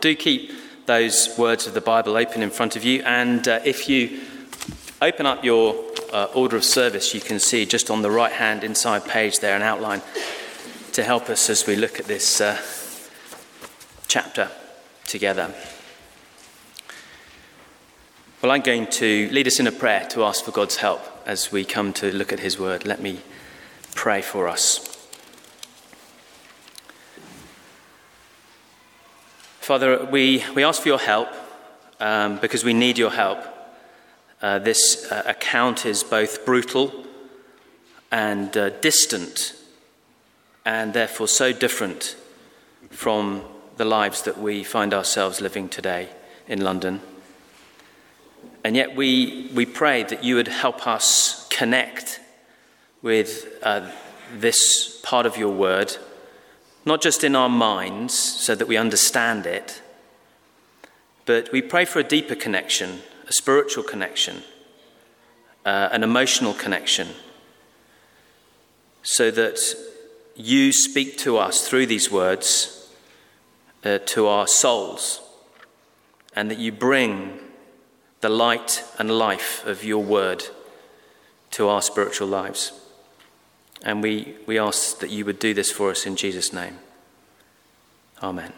Do keep those words of the Bible open in front of you, and if you open up your order of service, you can see just on the right-hand inside page there an outline to help us as we look at this chapter together. Well, I'm going to lead us in a prayer to ask for God's help as we come to look at his word. Let me pray for us. Father, we ask for your help because we need your help. This account is both brutal and distant, and therefore so different from the lives that we find ourselves living today in London. And yet we pray that you would help us connect with this part of your word, not just in our minds so that we understand it, but we pray for a deeper connection, a spiritual connection, an emotional connection, so that you speak to us through these words to our souls, and that you bring the light and life of your word to our spiritual lives. And we ask that you would do this for us in Jesus' name. Amen.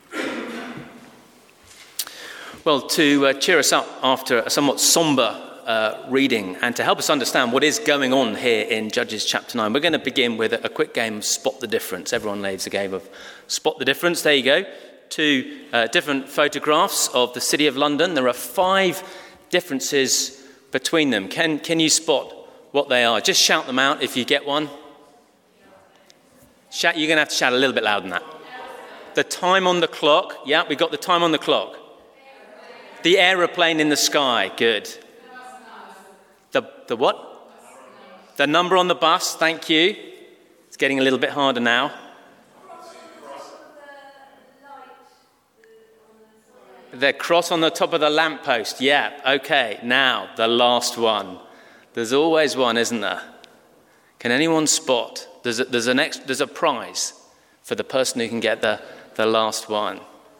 Well, to cheer us up after a somewhat somber reading and to help us understand what is going on here in Judges chapter 9, we're going to begin with a quick game of Spot the Difference. Everyone loves a game of Spot the Difference. There you go. Two different photographs of the city of London. There are 5 differences between them. Can you spot what they are? Just shout them out if you get one. You're going to have to shout a little bit louder than that. The time on the clock. Yeah, we got the time on the clock. The aeroplane in the sky. Good. The what? The number on the bus. Thank you. It's getting a little bit harder now. The cross on the top of the lamppost. Yeah, okay. Now, the last one. There's always one, isn't there? Can anyone spot? There's a prize for the person who can get the last one.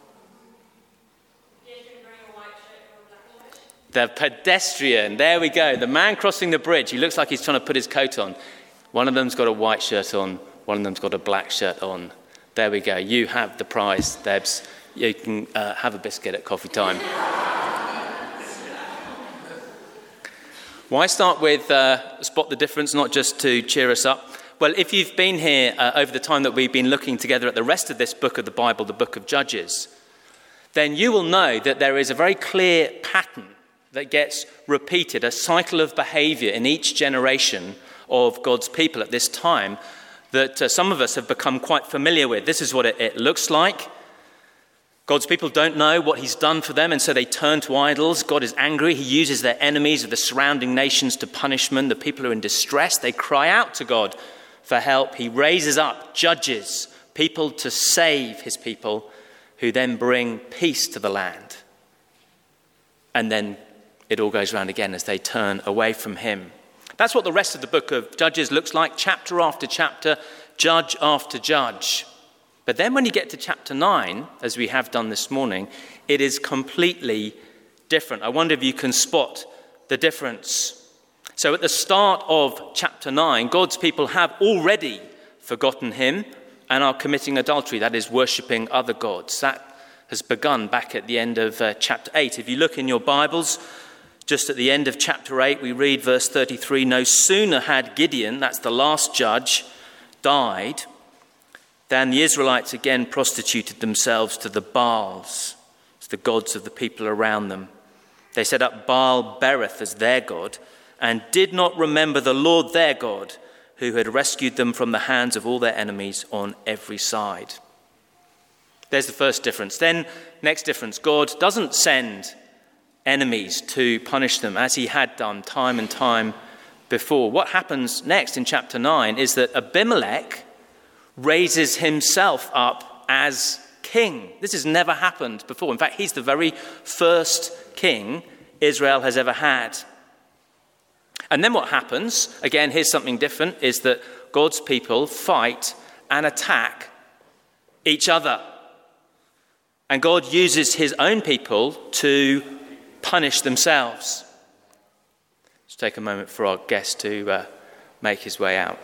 The pedestrian. There we go. The man crossing the bridge. He looks like he's trying to put his coat on. One of them's got a white shirt on. One of them's got a black shirt on. There we go. You have the prize, Debs. You can have a biscuit at coffee time. Why start with Spot the Difference, not just to cheer us up? Well, if you've been here over the time that we've been looking together at the rest of this book of the Bible, the book of Judges, then you will know that there is a very clear pattern that gets repeated, a cycle of behavior in each generation of God's people at this time that some of us have become quite familiar with. This is what it looks like. God's people don't know what he's done for them, and so they turn to idols. God is angry. He uses their enemies of the surrounding nations to punishment. The people are in distress. They cry out to God for help. He raises up judges, people to save his people, who then bring peace to the land. And then it all goes round again as they turn away from him. That's what the rest of the book of Judges looks like, chapter after chapter, judge after judge. But then when you get to chapter 9, as we have done this morning, it is completely different. I wonder if you can spot the difference. So at the start of chapter 9, God's people have already forgotten him and are committing adultery, that is, worshipping other gods. That has begun back at the end of chapter 8. If you look in your Bibles, just at the end of chapter 8, we read verse 33, "No sooner had Gideon," that's the last judge, "died, than the Israelites again prostituted themselves to the Baals, to the gods of the people around them. They set up Baal Berith as their god and did not remember the Lord their God, who had rescued them from the hands of all their enemies on every side." There's the first difference. Then, next difference, God doesn't send enemies to punish them as he had done time and time before. What happens next in chapter 9 is that Abimelech raises himself up as king. This has never happened before. In fact, he's the very first king Israel has ever had. And then what happens, again, here's something different, is that God's people fight and attack each other. And God uses his own people to punish themselves. Let's take a moment for our guest to make his way out.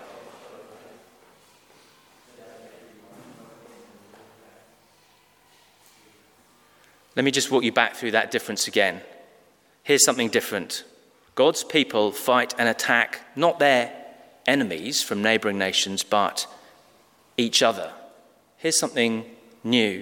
Let me just walk you back through that difference again. Here's something different. God's people fight and attack not their enemies from neighbouring nations, but each other. Here's something new.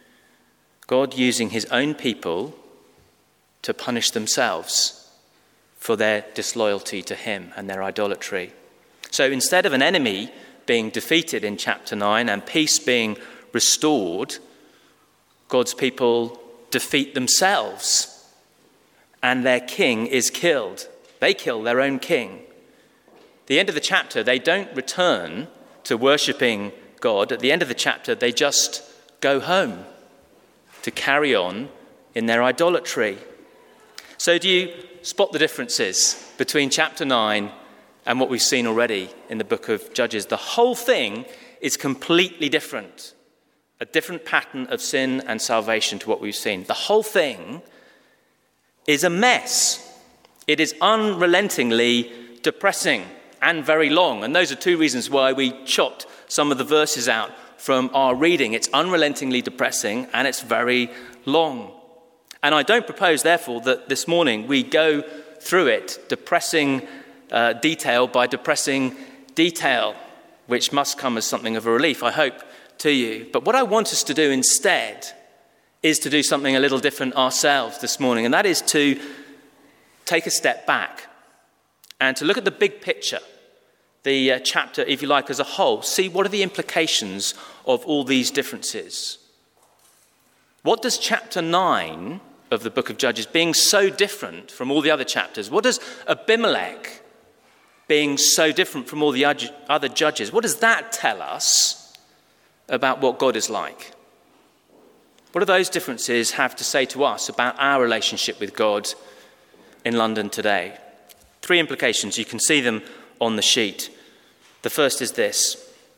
God using his own people to punish themselves for their disloyalty to him and their idolatry. So instead of an enemy being defeated in chapter 9 and peace being restored, God's people defeat themselves and their king is killed. They kill their own king. At the end of the chapter, they don't return to worshipping God. At the end of the chapter, they just go home to carry on in their idolatry. So do you spot the differences between chapter 9 and what we've seen already in the book of Judges? The whole thing is completely different. A different pattern of sin and salvation to what we've seen. The whole thing is a mess. It is unrelentingly depressing and very long. And those are two reasons why we chopped some of the verses out from our reading. It's unrelentingly depressing and it's very long. And I don't propose, therefore, that this morning we go through it, depressing detail by depressing detail, which must come as something of a relief, I hope, to you. But what I want us to do instead is to do something a little different ourselves this morning, and that is to take a step back and to look at the big picture, the chapter, if you like, as a whole. See, what are the implications of all these differences? What does chapter 9 of the book of Judges, being so different from all the other chapters, what does Abimelech being so different from all the other judges, what does that tell us about what God is like? What do those differences have to say to us about our relationship with God in London today? 3 implications. You can see them on the sheet. The first is this: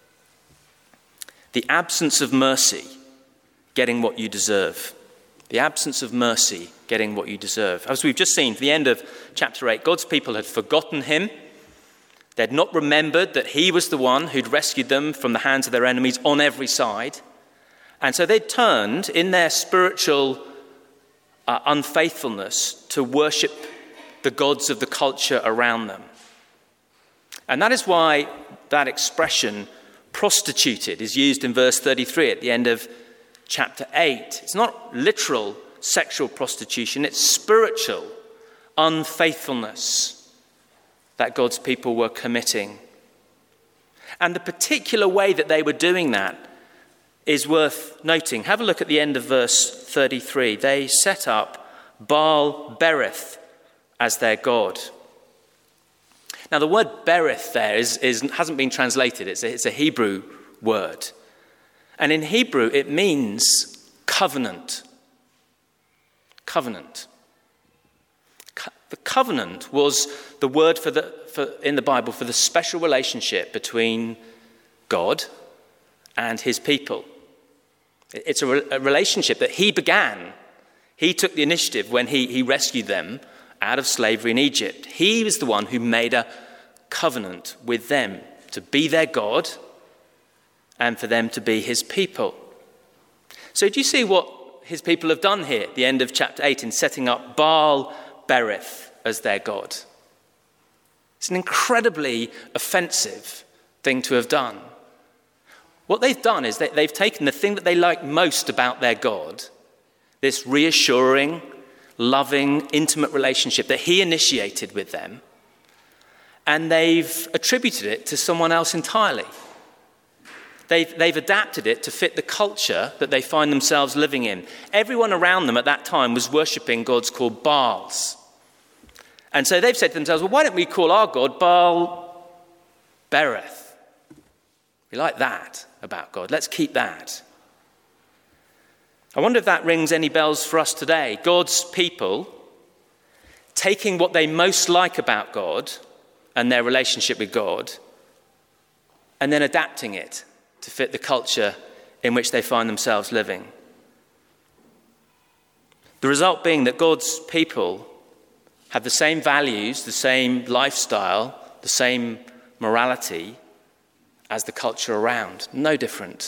the absence of mercy, getting what you deserve. The absence of mercy, getting what you deserve. As we've just seen at the end of chapter 8, God's people had forgotten him. They'd not remembered that he was the one who'd rescued them from the hands of their enemies on every side. And so they turned in their spiritual unfaithfulness to worship the gods of the culture around them. And that is why that expression, prostituted, is used in verse 33 at the end of chapter 8. It's not literal sexual prostitution, it's spiritual unfaithfulness that God's people were committing. And the particular way that they were doing that is worth noting. Have a look at the end of verse 33. They set up Baal Berith as their god. Now, the word Berith there hasn't been translated. It's a Hebrew word. And in Hebrew, it means covenant. Covenant. The covenant was the word in the Bible for the special relationship between God and his people. It's a relationship that he began. He took the initiative when he rescued them out of slavery in Egypt. He was the one who made a covenant with them to be their God and for them to be his people. So do you see what his people have done here at the end of chapter 8 in setting up Baal Berith as their god? It's an incredibly offensive thing to have done. What they've done is that they've taken the thing that they like most about their God, this reassuring, loving, intimate relationship that he initiated with them, and they've attributed it to someone else entirely. They've adapted it to fit the culture that they find themselves living in. Everyone around them at that time was worshipping gods called Baals. And so they've said to themselves, well, why don't we call our God Baal Berith? We like that about God. Let's keep that. I wonder if that rings any bells for us today. God's people taking what they most like about God and their relationship with God and then adapting it to fit the culture in which they find themselves living. The result being that God's people have the same values, the same lifestyle, the same morality as the culture around. No different.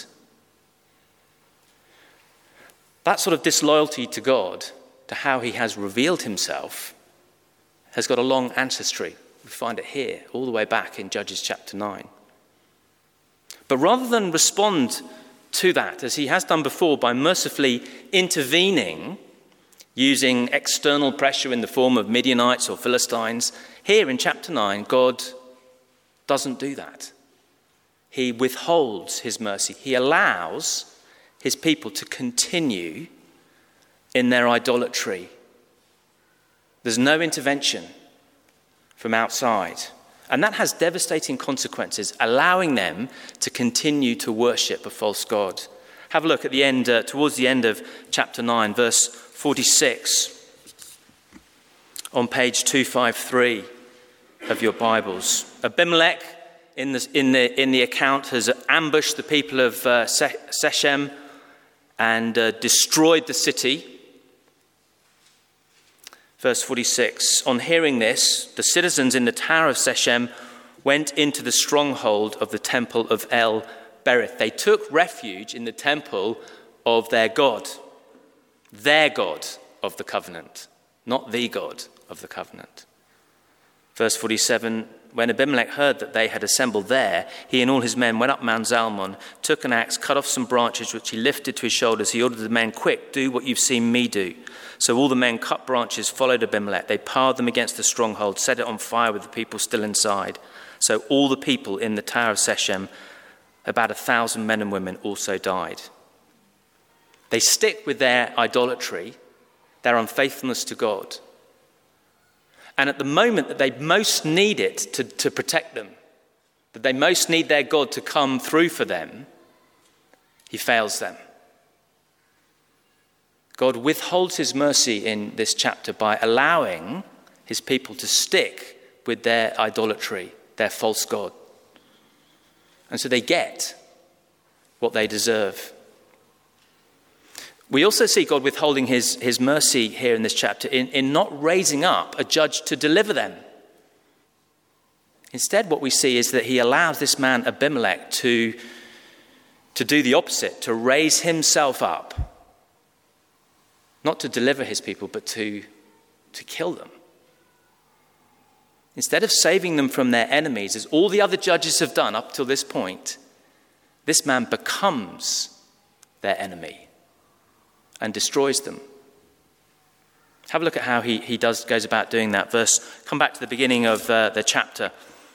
That sort of disloyalty to God, to how he has revealed himself, has got a long ancestry. We find it here, all the way back in Judges chapter 9. But rather than respond to that, as he has done before, by mercifully intervening, using external pressure in the form of Midianites or Philistines, here in chapter 9, God doesn't do that. He withholds his mercy. He allows his people to continue in their idolatry. There's no intervention from outside. And that has devastating consequences, allowing them to continue to worship a false god. Have a look at the end, towards the end of chapter 9, verse 46, on page 253 of your Bibles. Abimelech, in the account, has ambushed the people of Shechem and destroyed the city. Verse 46, on hearing this, the citizens in the tower of Shechem went into the stronghold of the temple of El Berith. They took refuge in the temple of their God of the covenant, not the God of the covenant. Verse 47, when Abimelech heard that they had assembled there, he and all his men went up Mount Zalmon, took an axe, cut off some branches which he lifted to his shoulders. He ordered the men, quick, do what you've seen me do. So all the men cut branches, followed Abimelech. They piled them against the stronghold, set it on fire with the people still inside. So all the people in the tower of Shechem, about 1,000 men and women, also died. They stick with their idolatry, their unfaithfulness to God. And at the moment that they most need it to protect them, that they most need their God to come through for them, he fails them. God withholds his mercy in this chapter by allowing his people to stick with their idolatry, their false god. And so they get what they deserve. We also see God withholding his mercy here in this chapter in not raising up a judge to deliver them. Instead, what we see is that he allows this man Abimelech to do the opposite, to raise himself up. Not to deliver his people, but to kill them. Instead of saving them from their enemies, as all the other judges have done up till this point, this man becomes their enemy and destroys them. Have a look at how he goes about doing that. Come back to the beginning of the chapter.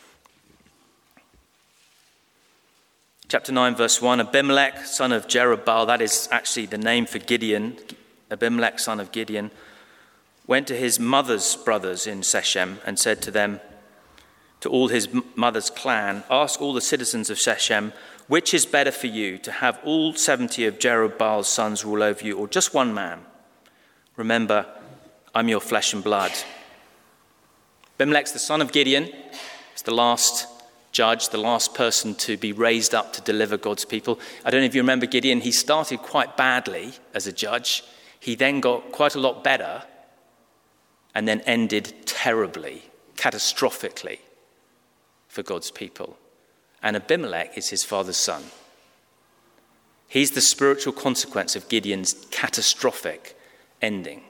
Chapter 9, verse 1, Abimelech, son of Jerubbaal, that is actually the name for Gideon, Abimelech, son of Gideon, went to his mother's brothers in Shechem and said to them, to all his mother's clan, ask all the citizens of Shechem, which is better for you, to have all 70 of Jerubbaal's sons rule over you, or just one man? Remember, I'm your flesh and blood. Abimelech's the son of Gideon. He's the last judge, the last person to be raised up to deliver God's people. I don't know if you remember Gideon. He started quite badly as a judge. He then got quite a lot better and then ended terribly, catastrophically for God's people. And Abimelech is his father's son. He's the spiritual consequence of Gideon's catastrophic ending.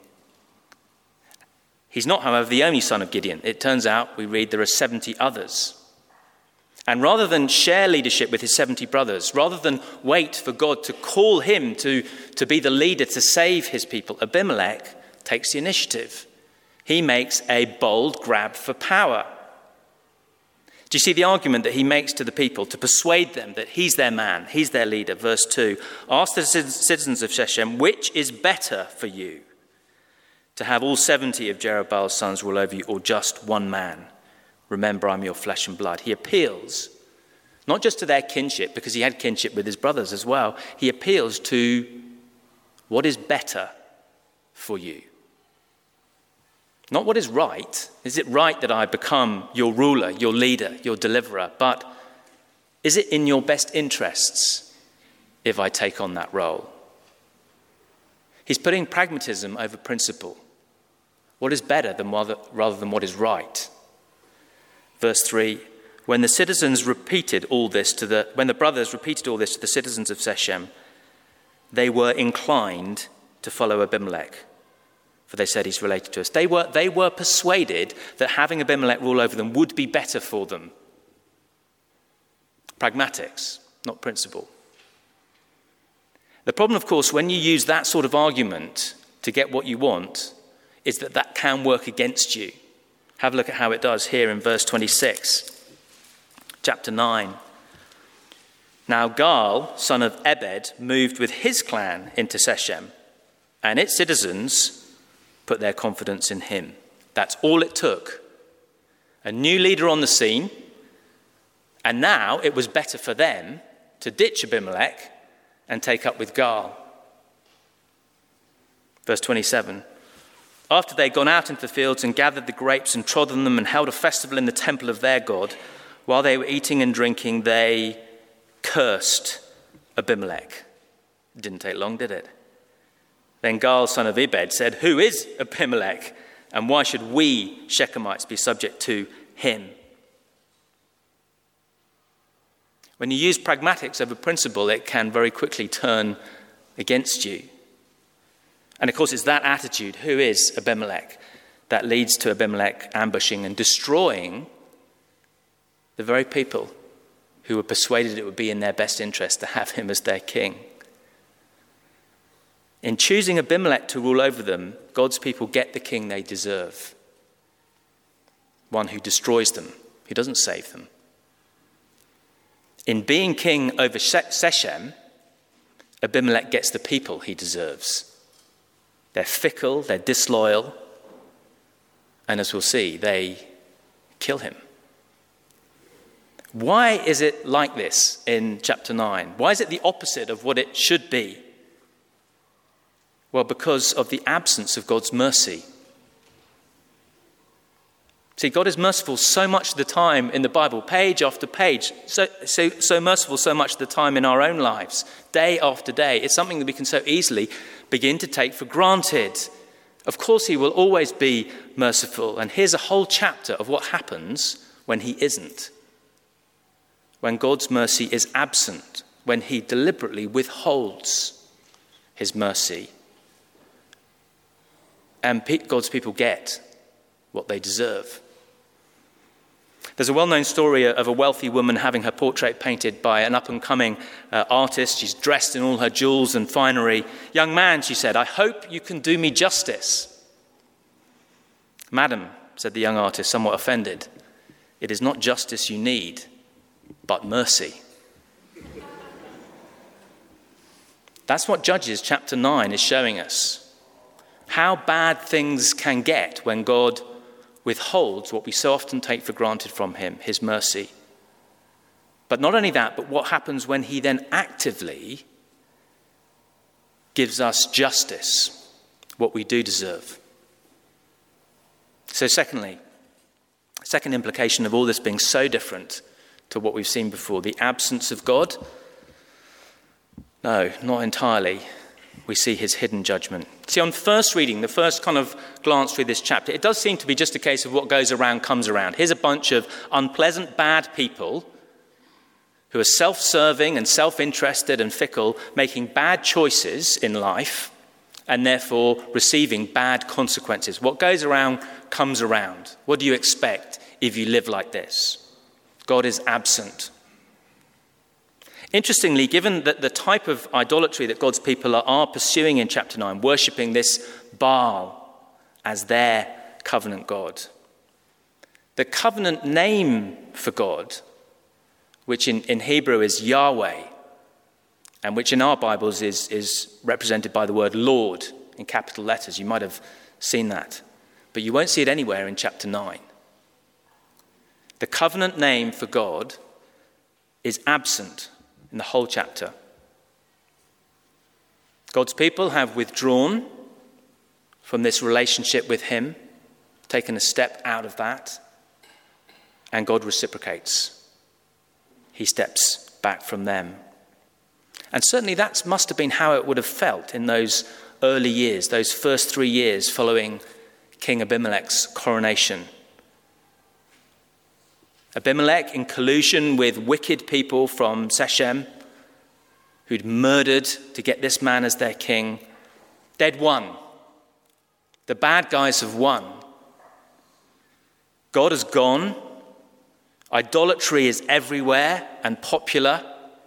He's not, however, the only son of Gideon. It turns out, we read, there are 70 others. And rather than share leadership with his 70 brothers, rather than wait for God to call him to be the leader to save his people, Abimelech takes the initiative. He makes a bold grab for power. Do you see the argument that he makes to the people to persuade them that he's their man, he's their leader? Verse 2, ask the citizens of Shechem, which is better for you, to have all 70 of Jerubbaal's sons rule over you, or just one man? Remember, I'm your flesh and blood. He appeals not just to their kinship, because he had kinship with his brothers as well. He appeals to what is better for you. Not what is right. Is it right that I become your ruler, your leader, your deliverer? But is it in your best interests if I take on that role? He's putting pragmatism over principle. What is better rather than what is right? Verse 3, when the brothers repeated all this to the citizens of Shechem, they were inclined to follow Abimelech, for they said he's related to us. They were persuaded that having Abimelech rule over them would be better for them. Pragmatics, not principle. The problem, of course, when you use that sort of argument to get what you want, is that can work against you. Have a look at how it does here in verse 26, chapter 9. Now Gaal, son of Ebed, moved with his clan into Shechem, and its citizens put their confidence in him. That's all it took. A new leader on the scene, and now it was better for them to ditch Abimelech and take up with Gaal. Verse 27. After they'd gone out into the fields and gathered the grapes and trodden them and held a festival in the temple of their God, while they were eating and drinking, they cursed Abimelech. It didn't take long, did it? Then Gaal, son of Ebed, said, "Who is Abimelech? And why should we, Shechemites, be subject to him?" When you use pragmatics over principle, it can very quickly turn against you. And of course, it's that attitude, who is Abimelech, that leads to Abimelech ambushing and destroying the very people who were persuaded it would be in their best interest to have him as their king. In choosing Abimelech to rule over them, God's people get the king they deserve. One who destroys them, who doesn't save them. In being king over Shechem, Abimelech gets the people he deserves. They're fickle, they're disloyal, and as we'll see, they kill him. Why is it like this in chapter 9? Why is it the opposite of what it should be? Well, because of the absence of God's mercy. See, God is merciful so much of the time in the Bible, page after page, so merciful so much of the time in our own lives, day after day. It's something that we can so easily begin to take for granted. Of course, he will always be merciful. And here's a whole chapter of what happens when he isn't. When God's mercy is absent, when he deliberately withholds his mercy. And God's people get what they deserve. There's a well-known story of a wealthy woman having her portrait painted by an up-and-coming artist. She's dressed in all her jewels and finery. "Young man," she said, "I hope you can do me justice." "Madam," said the young artist, somewhat offended, "it is not justice you need, but mercy." That's what Judges chapter 9 is showing us. How bad things can get when God withholds what we so often take for granted from him, his mercy. But not only that, but what happens when he then actively gives us justice, what we do deserve. So second implication of all this being so different to what we've seen before, the absence of God. No, not entirely. We see his hidden judgment. See, on first reading, the first kind of glance through this chapter, it does seem to be just a case of what goes around comes around. Here's a bunch of unpleasant, bad people who are self-serving and self-interested and fickle, making bad choices in life and therefore receiving bad consequences. What goes around comes around. What do you expect if you live like this? God is absent. Interestingly, given that the type of idolatry that God's people are pursuing in chapter 9, worshipping this Baal as their covenant God, the covenant name for God, which in Hebrew is Yahweh, and which in our Bibles is represented by the word Lord in capital letters. You might have seen that, but you won't see it anywhere in chapter 9. The covenant name for God is absent in the whole chapter. God's people have withdrawn from this relationship with him, taken a step out of that, and God reciprocates. He steps back from them. And certainly that must have been how it would have felt in those early years, those first 3 years following King Abimelech's coronation. Abimelech, in collusion with wicked people from Shechem, who'd murdered to get this man as their king, they'd won. The bad guys have won. God has gone. Idolatry is everywhere and popular.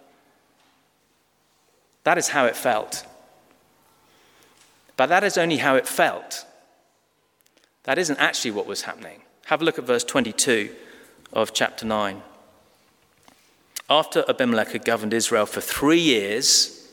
That is how it felt. But that is only how it felt. That isn't actually what was happening. Have a look at verse 22 of chapter 9. After Abimelech had governed Israel for 3 years,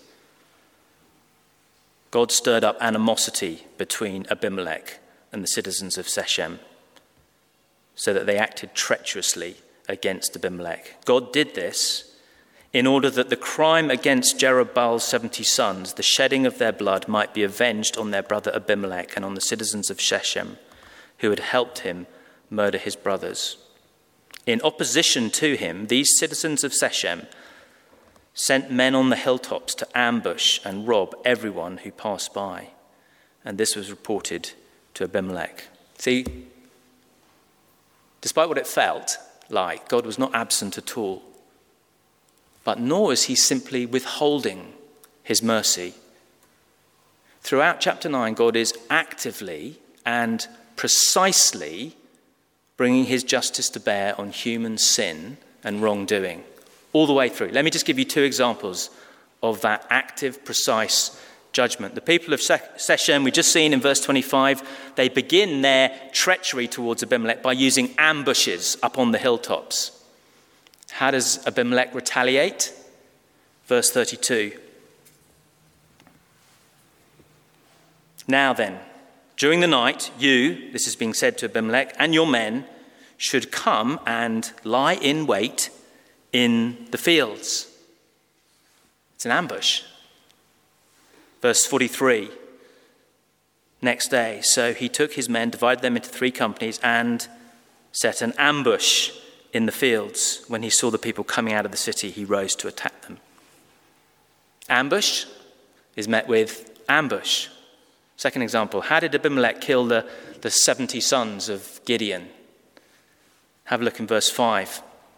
God stirred up animosity between Abimelech and the citizens of Shechem, so that they acted treacherously against Abimelech. God did this in order that the crime against Jerubbaal's 70 sons, the shedding of their blood, might be avenged on their brother Abimelech and on the citizens of Shechem, who had helped him murder his brothers. In opposition to him, these citizens of Shechem sent men on the hilltops to ambush and rob everyone who passed by. And this was reported to Abimelech. See, despite what it felt like, God was not absent at all. But nor is he simply withholding his mercy. Throughout chapter 9, God is actively and precisely bringing his justice to bear on human sin and wrongdoing, all the way through. Let me just give you 2 examples of that active, precise judgment. The people of Shechem, we've just seen in verse 25, they begin their treachery towards Abimelech by using ambushes up on the hilltops. How does Abimelech retaliate? Verse 32. Now then, during the night, you, this is being said to Abimelech, and your men should come and lie in wait in the fields. It's an ambush. Verse 43. Next day, so he took his men, divided them into 3 companies, and set an ambush in the fields. When he saw the people coming out of the city, he rose to attack them. Ambush is met with ambush. Second example, how did Abimelech kill the 70 sons of Gideon? Have a look in verse 5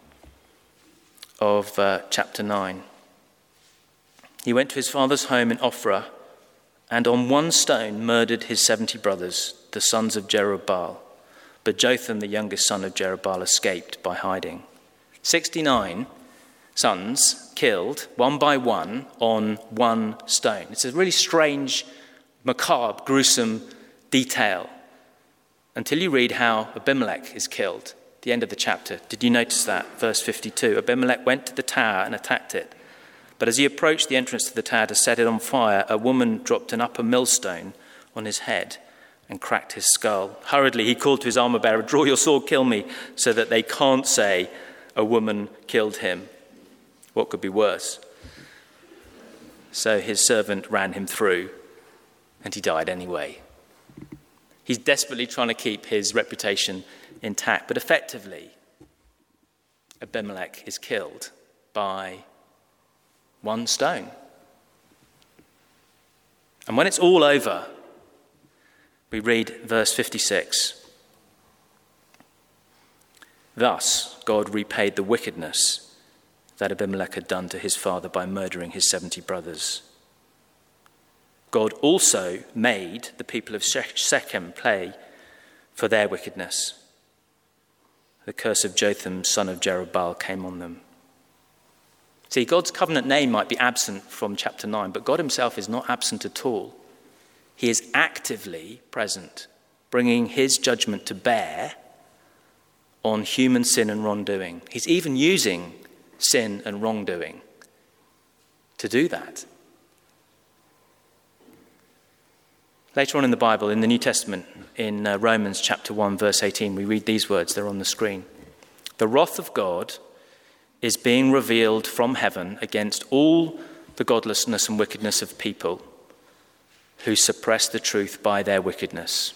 of chapter 9. He went to his father's home in Ophrah, and on one stone murdered his 70 brothers, the sons of Jerubbaal. But Jotham, the youngest son of Jerubbaal, escaped by hiding. 69 sons killed, one by one, on one stone. It's a really strange, macabre, gruesome detail until you read how Abimelech is killed. At the end of the chapter. Did you notice that? Verse 52. Abimelech went to the tower and attacked it. But as he approached the entrance to the tower to set it on fire, a woman dropped an upper millstone on his head and cracked his skull. Hurriedly, he called to his armor-bearer, "Draw your sword, kill me," so that they can't say a woman killed him. What could be worse? So his servant ran him through, and he died anyway. He's desperately trying to keep his reputation intact, but effectively, Abimelech is killed by one stone. And when it's all over, we read verse 56. Thus, God repaid the wickedness that Abimelech had done to his father by murdering his 70 brothers. God also made the people of Shechem pay for their wickedness. The curse of Jotham, son of Jerubbaal, came on them. See, God's covenant name might be absent from chapter 9, but God himself is not absent at all. He is actively present, bringing his judgment to bear on human sin and wrongdoing. He's even using sin and wrongdoing to do that. Later on in the Bible, in the New Testament, in Romans chapter 1, verse 18, we read these words. They're on the screen. The wrath of God is being revealed from heaven against all the godlessness and wickedness of people who suppress the truth by their wickedness.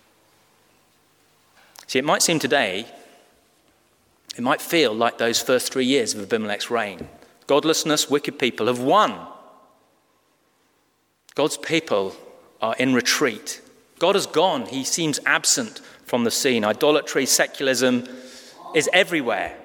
See, it might seem today, it might feel like those first 3 years of Abimelech's reign. Godlessness, wicked people have won. God's people are in retreat. God has gone. He seems absent from the scene. Idolatry, secularism is everywhere.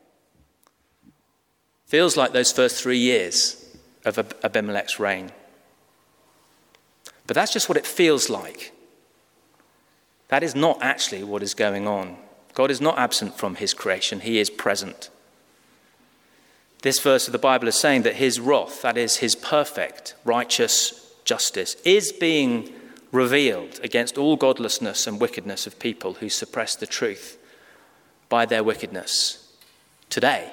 Feels like those first 3 years of Abimelech's reign. But that's just what it feels like. That is not actually what is going on. God is not absent from his creation. He is present. This verse of the Bible is saying that his wrath, that is his perfect, righteous justice, is being revealed against all godlessness and wickedness of people who suppress the truth by their wickedness today.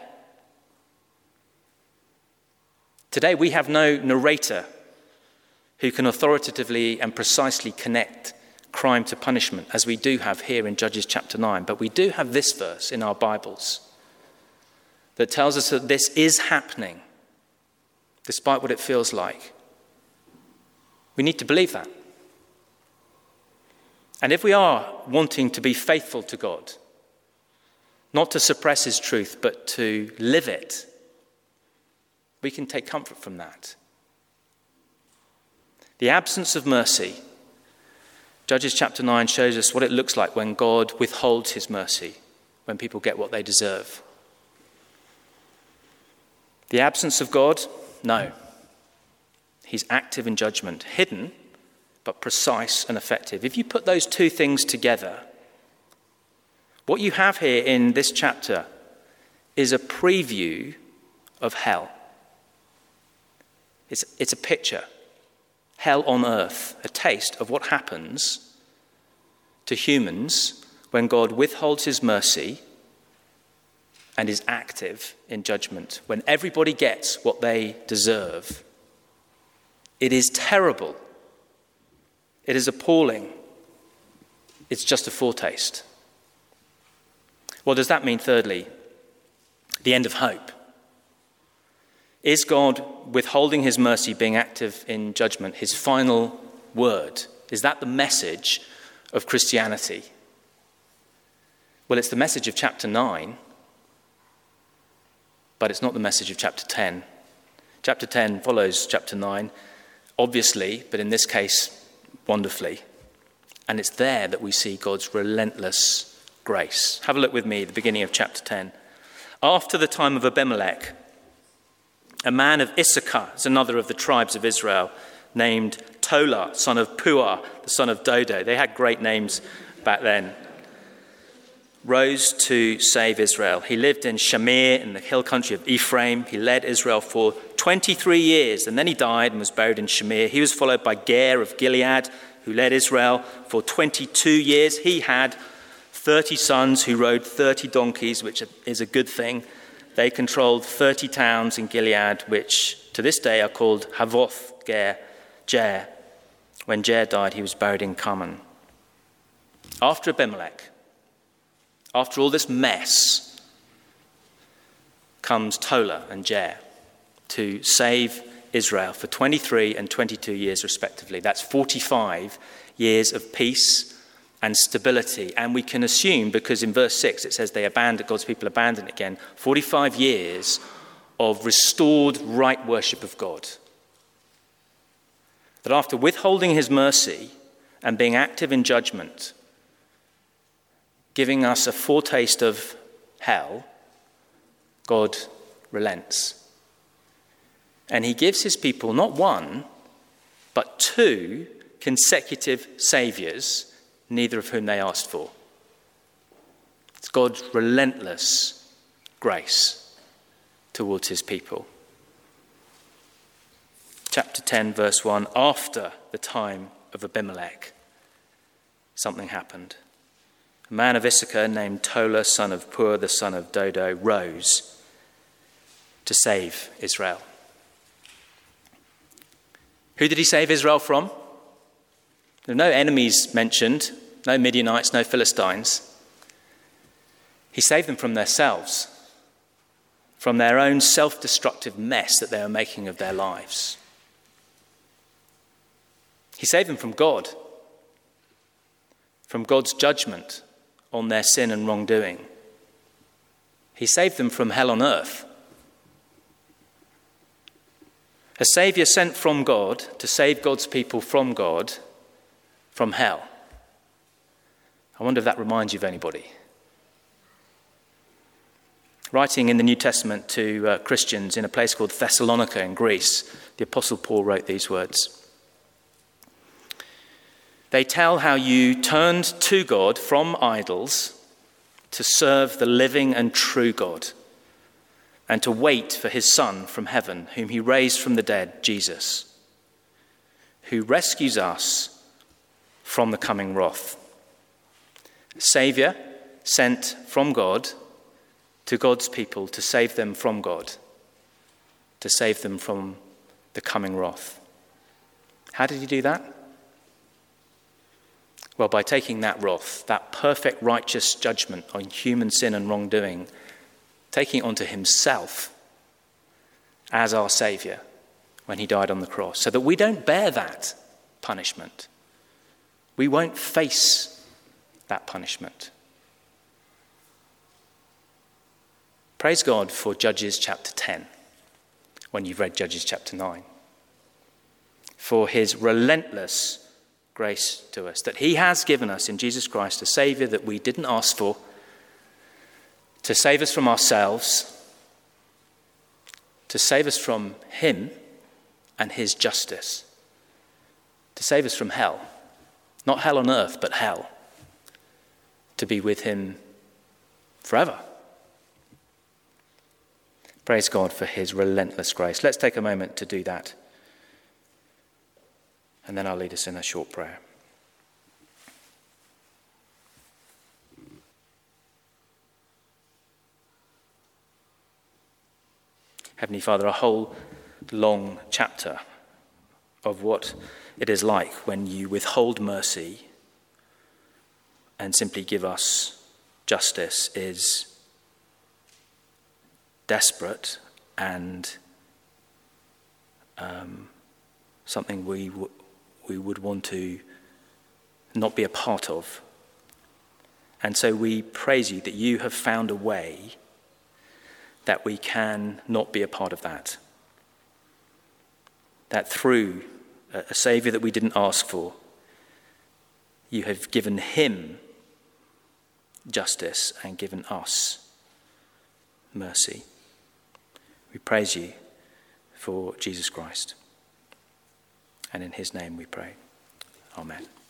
Today we have no narrator who can authoritatively and precisely connect crime to punishment, as we do have here in Judges chapter 9. But we do have this verse in our Bibles that tells us that this is happening, despite what it feels like. We need to believe that. And if we are wanting to be faithful to God, not to suppress his truth, but to live it, we can take comfort from that. The absence of mercy, Judges chapter 9 shows us what it looks like when God withholds his mercy, when people get what they deserve. The absence of God? No. He's active in judgment, hidden, but precise and effective. If you put those two things together, what you have here in this chapter is a preview of hell. It's a picture. Hell on earth, a taste of what happens to humans when God withholds his mercy and is active in judgment, when everybody gets what they deserve. It is terrible. It is appalling. It's just a foretaste. What does that mean, thirdly? The end of hope. Is God withholding his mercy, being active in judgment, his final word? Is that the message of Christianity? Well, it's the message of chapter 9, but it's not the message of chapter 10. Chapter 10 follows chapter 9, obviously, but in this case, wonderfully. And it's there that we see God's relentless grace. Have a look with me at the beginning of chapter 10. After the time of Abimelech, a man of Issachar, is another of the tribes of Israel, named Tola, son of Puah, the son of Dodo. They had great names back then. Rose to save Israel. He lived in Shamir in the hill country of Ephraim. He led Israel for 23 years, and then he died and was buried in Shamir. He was followed by Ger of Gilead, who led Israel for 22 years. He had 30 sons who rode 30 donkeys, which is a good thing. They controlled 30 towns in Gilead, which to this day are called Havoth Jair. When Jair died, he was buried in Carmel. After Abimelech, after all this mess, comes Tola and Jair to save Israel for 23 and 22 years respectively. That's 45 years of peace and stability. And we can assume, because in verse 6 it says God's people abandoned again, 45 years of restored right worship of God. That after withholding his mercy and being active in judgment, giving us a foretaste of hell, God relents. And he gives his people not one, but two consecutive saviours, neither of whom they asked for. It's God's relentless grace towards his people. Chapter 10, verse 1, after the time of Abimelech, something happened. A man of Issachar named Tola, son of Puah, the son of Dodo, rose to save Israel. Who did he save Israel from? There are no enemies mentioned, no Midianites, no Philistines. He saved them from themselves, from their own self-destructive mess that they were making of their lives. He saved them from God, from God's judgment on their sin and wrongdoing. He saved them from hell on earth. A saviour sent from God to save God's people from God from hell. I wonder if that reminds you of anybody. Writing in the New Testament to Christians in a place called Thessalonica in Greece, the Apostle Paul wrote these words. They tell how you turned to God from idols to serve the living and true God and to wait for his Son from heaven, whom he raised from the dead, Jesus, who rescues us from the coming wrath. A Saviour sent from God to God's people to save them from God, to save them from the coming wrath. How did he do that? Well, by taking that wrath, that perfect righteous judgment on human sin and wrongdoing, taking it onto himself as our Saviour when he died on the cross, so that we don't bear that punishment. We won't face that punishment. Praise God for Judges chapter 10, when you've read Judges chapter 9, for his relentless grace to us, that he has given us in Jesus Christ a Saviour that we didn't ask for, to save us from ourselves, to save us from him and his justice, to save us from hell, not hell on earth, but hell, to be with him forever. Praise God for his relentless grace. Let's take a moment to do that. And then I'll lead us in a short prayer. Heavenly Father, a whole long chapter of what it is like when you withhold mercy and simply give us justice is desperate and something we would want to not be a part of. And so we praise you that you have found a way that we can not be a part of that. That through a Saviour that we didn't ask for, you have given him justice and given us mercy. We praise you for Jesus Christ. And in his name we pray. Amen.